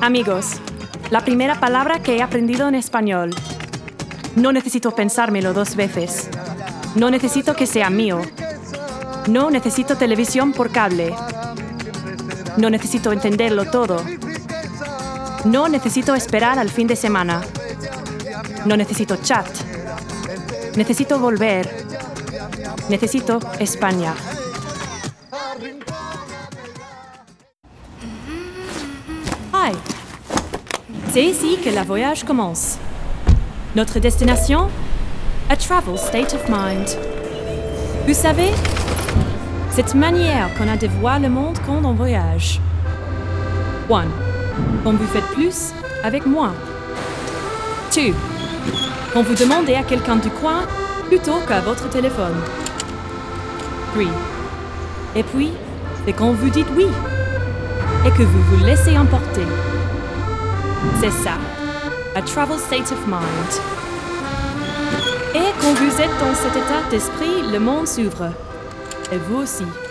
Amigos, la primera palabra que he aprendido en español. No necesito pensármelo 2 veces. No necesito que sea mío. No necesito televisión por cable. No necesito entenderlo todo. No necesito esperar al fin de semana. No necesito chat. Necesito volver. Necesito España. Hi. C'est ici que la voyage commence. Notre destination? A travel state of mind. Vous savez, cette manière qu'on a de voir le monde quand on voyage. 1. Quand vous faites plus avec moins. 2. Quand vous demandez à quelqu'un du coin plutôt qu'à votre téléphone. 3. Et puis, c'est quand vous dites oui et que vous vous laissez emporter. C'est ça, a travel state of mind. Et quand vous êtes dans cet état d'esprit, le monde s'ouvre. Et vous aussi.